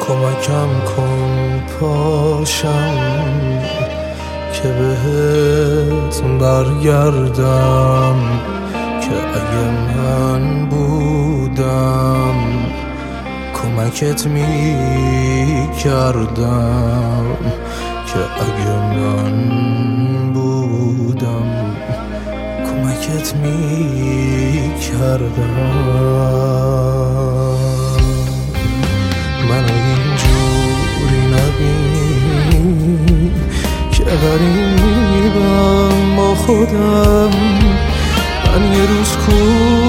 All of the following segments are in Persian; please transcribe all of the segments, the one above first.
کمکم کن پاشم که بهت برگردم، که اگه من بودم کمکت میکردم، که اگه من بودم کمکت میکردم. منو اینجوری نبین که غریبم با خودم. من یه روز کو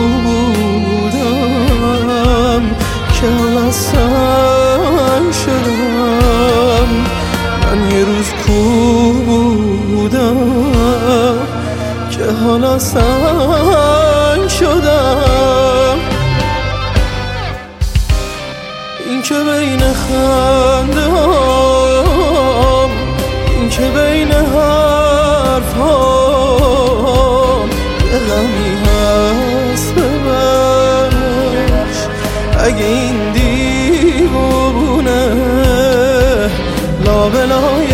بودم که حالا سنگ شدم. من یه روز کو بودم که حالا سنگ شدم. این که بین خنده هام، این که بین حرف هام یه غمی هست ببخش. اگه این دیوونه لابلای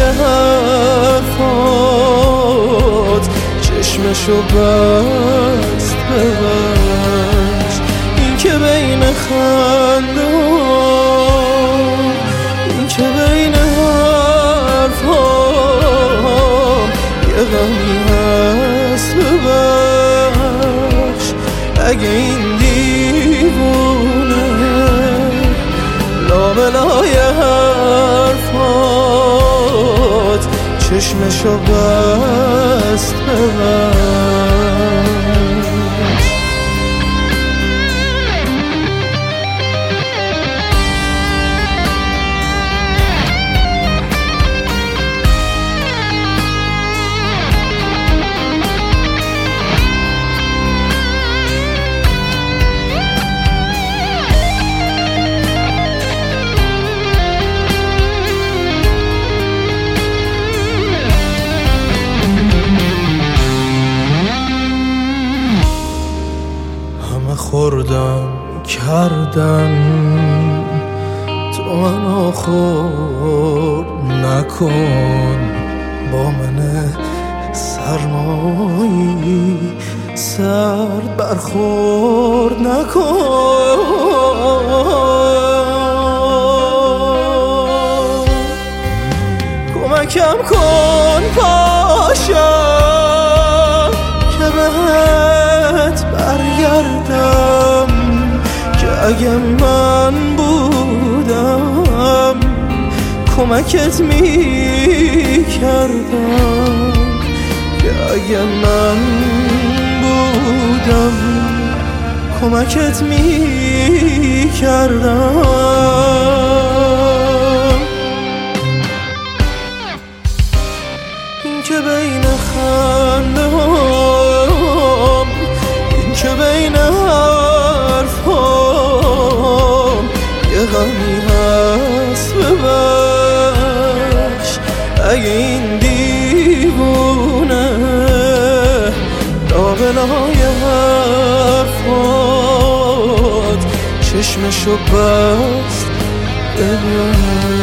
حرفات چشمشو بست ببخش. این که بین خنده هام، این که بین حرف هام یه غمی هست ببخش. اگه این دیوونه لابلای حرفات چشمشو بست ببخش. خوردم کردن تو منو خورد نکن، با من سرمایی سرد برخورد نکن. کمکم کن پاشم که بهت برگردم، که اگه من بودم کمکت میکردم، که اگه من بودم کمکت میکردم. این که بین خنده هام، این که بین حرف هام یه غمی هست ببخش. اگه این دیوونه لابلای حرفات چشمشو بست ببخش.